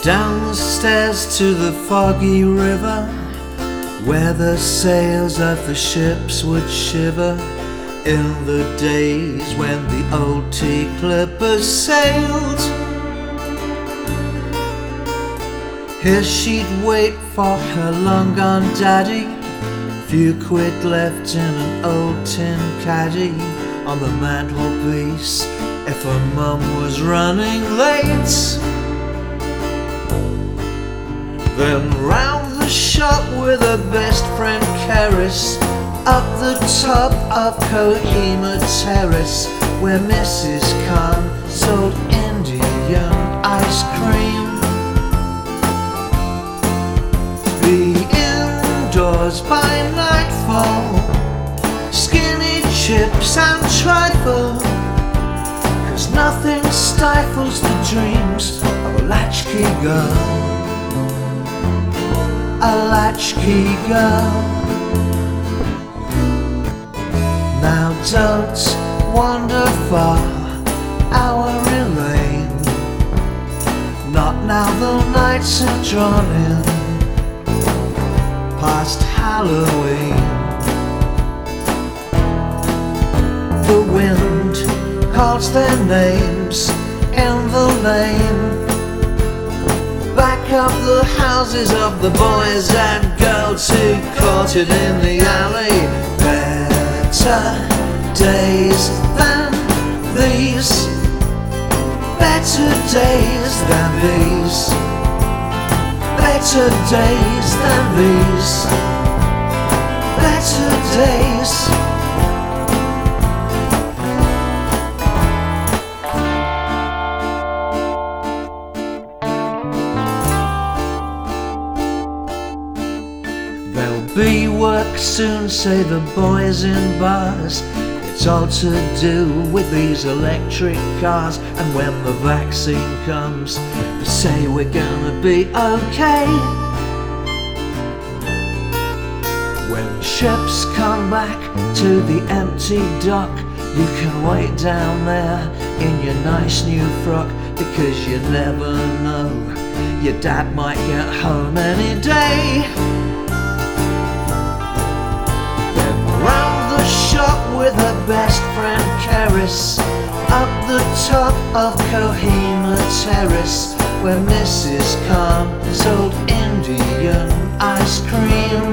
Down the stairs to the foggy river, where the sails of the ships would shiver in the days when the old tea clippers sailed. Here she'd wait for her long-gone daddy, few quid left in an old tin caddy on the mantelpiece if her mum was running late. Then round the shop with her best friend Keris, up the top of Kohima Terrace, where Mrs. Khan sold Indian ice cream. Be indoors by nightfall, skinny chips and trifle, 'cause nothing stifles the dreams of a latchkey girl. A latchkey girl. Now don't wander far, our Elaine. Not now, the nights are drawn in past Halloween. The wind calls their names in the lane. Back up the houses of the boys and girls who caught it in the alley. Better days than these, better days than these, better days than these, better days. There'll be work soon, say the boys in bars. It's all to do with these electric cars. And when the vaccine comes, they say we're gonna be okay. When ships come back to the empty dock, you can wait down there in your nice new frock, because you never know, your dad might get home any day. With her best friend Keris, up the top of Kohima Terrace, where Mrs. Khan sold Indian ice cream.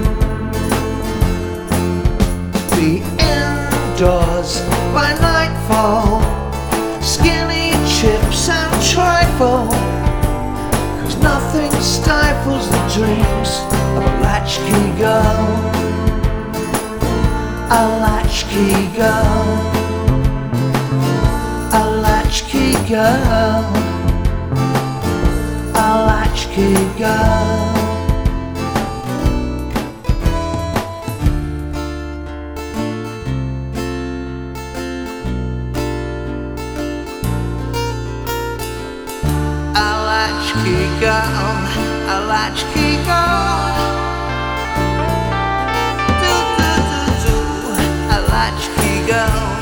Be indoors by nightfall, skinny chips and trifle, 'cause nothing stifles the dreams of a latchkey girl. A latchkey girl, a latchkey girl, a latchkey girl. A latchkey girl, a latchkey girl. Latchkey girl.